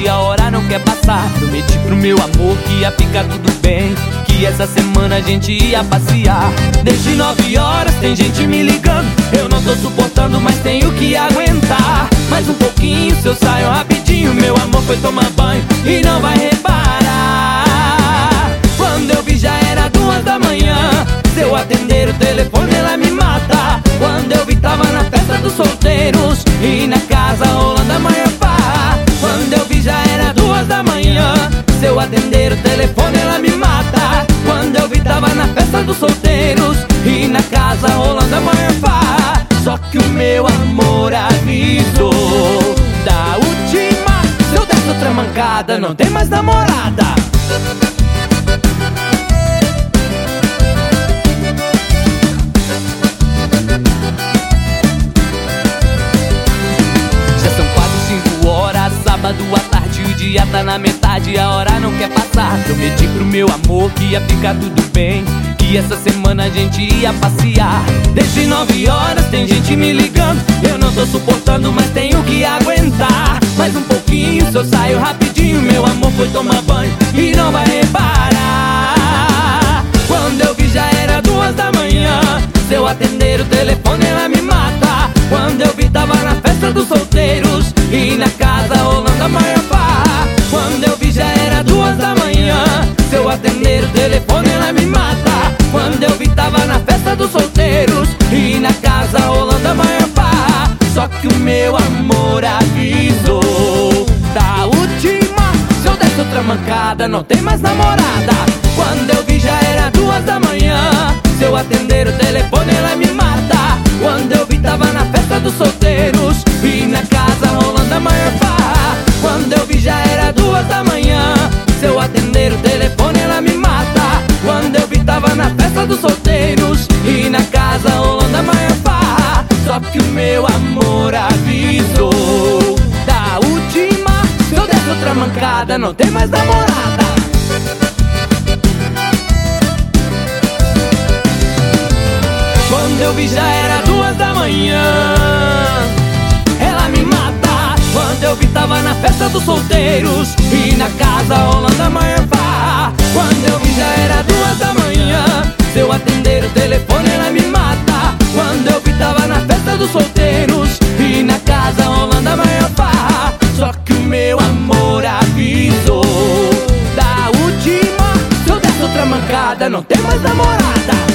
metade, a hora não quer passar. Prometi pro meu amor que ia ficar tudo bem, que essa semana a gente ia passear. Desde 9 horas tem gente me ligando, eu não tô suportando, mas tenho que aguentar. Mais um pouquinho, se eu saio rapidinho, meu amor foi tomar banho e não vai reparar. Quando eu vi já era 2 da manhã, se eu atender o telefone ela me mata. Quando eu vi tava na festa dos solteiros e na casa rolando a maior farra. Quando eu vi já era 2 da manhã, se eu atender o telefone ela me mata. Quando eu vi tava na festa dos solteiros e na casa rolando a maior farra. Só que o meu amor avisou da última, se eu der outra mancada não tem mais namorada. Sábado à tarde, o dia tá na metade, a hora não quer passar. Prometi pro meu amor que ia ficar tudo bem, que essa semana a gente ia passear. Desde 9 horas tem gente me ligando, eu não tô suportando, mas tenho que aguentar. Mais um pouquinho, se eu saio rapidinho, meu amor foi tomar banho e não vai reparar. Quando eu vi já era 2 da manhã, se eu atender o telefone ela me mata. Quando eu vi tava na festa dos solteiros e na casa rolando a maior farra. Quando eu vi já era 2 da manhã, se eu atender o telefone ela me mata. Quando eu vi tava na festa dos solteiros e na casa rolando a maior farra. Só que o meu amor avisou da última, se eu desse outra mancada não tem mais namorada. Quando eu vi já era 2 da manhã, se eu atender o telefone ela me mata. Quando eu vi tava na festa dos solteiros e na casa rolando a maior farra. Quando eu vi já era 2 da manhã, se eu atender o telefone ela me mata. Quando eu vi tava na festa dos solteiros e na casa rolando a maior farra. Só que o meu amor avisou da última, se eu desse outra mancada não tem mais namorada. Quando eu vi já era 2 da manhã, ela me mata. Quando eu vi tava na festa dos solteiros e na casa rolando a maior farra. Quando eu vi já era 2 da manhã, se eu atender o telefone ela me mata. Quando eu vi tava na festa dos solteiros e na casa rolando a maior farra. Só que o meu amor avisou da última, se eu desse outra mancada não tem mais namorada.